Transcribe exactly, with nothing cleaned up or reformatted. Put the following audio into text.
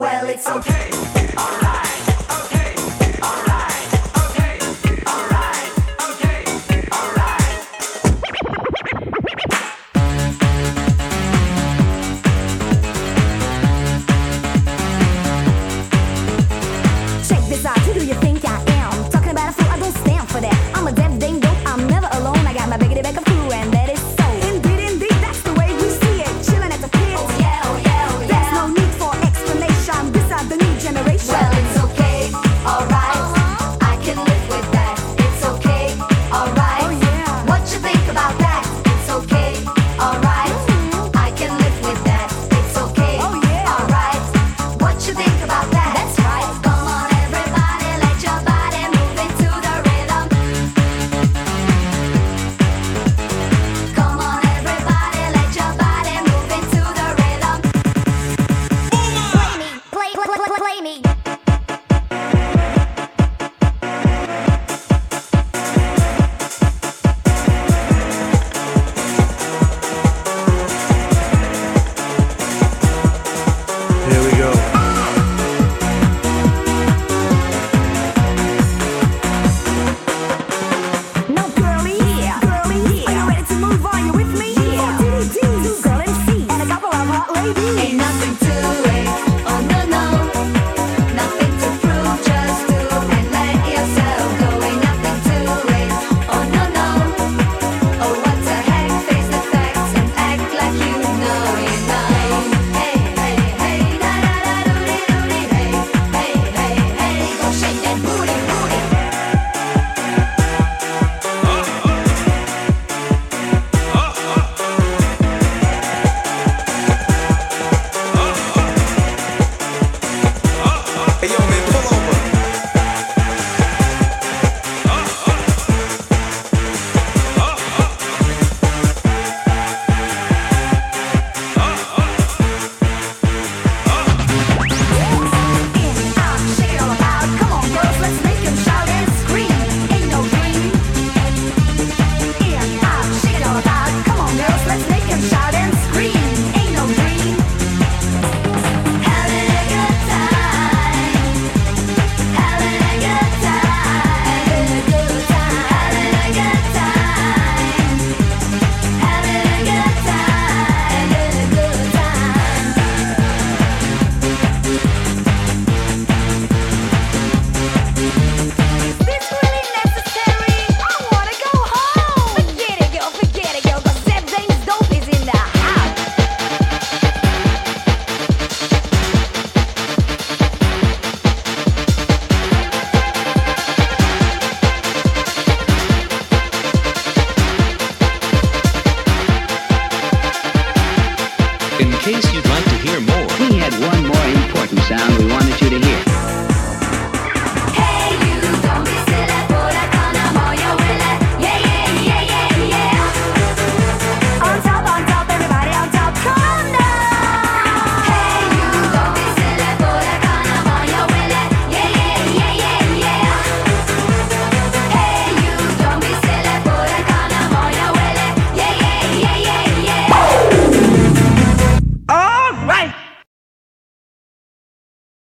Well, it's okay. Alright. Okay. Alright. Okay. Alright. Okay. Alright. Check this out, who do you think I am? Talking about a fool, I don't stand for that. I'm a deaf ding dope, I'm never alone. I got my biggity back of crew, and that is so. Indeed, indeed, that's the way we see it. Chilling at the pit. Oh yeah, oh yeah, oh yeah. There's no need for explanation. This is the new generation. Well, it's okay. Alright. I can live with that. It's okay. Alright. Oh, yeah. What you think about that? It's okay. Alright. I can live with that. It's okay. Oh, yeah. Alright. What you think about that? That's right. Come on, everybody, let your body move into the rhythm. Come on, everybody, let your body move into the rhythm. Play me, play, play, play, play me. Here we go. No, girlie, yeah, girlie, yeah. Are you ready to move on? You with me? Yeah. Four D D Ds, girl M C, and a couple of hot ladies. Ain't nothing to it, oh no no. Nothing to prove, just do and let yourself go. Ain't nothing to it, oh no no. Oh what the heck, face the facts and act like you know you know. Hey hey hey, da da da doody doody hey. Hey hey hey, go shake that booty booty. Hey yo, man, pull over. In, out, shake it all about. Come on, girls, let's make 'em shout and scream. Ain't no dream. In, out, shake it all about. Come on, girls, let's make 'em shout and scream. Ain't no dream. Having a good time. Having a good time. Having a good time. Having a good time. Having a good time. Having a good time. This really necessary. I wanna go home. Forget it, girl, forget it, girl. 'Cause that thing's dope is in the house. In case you'd like to hear more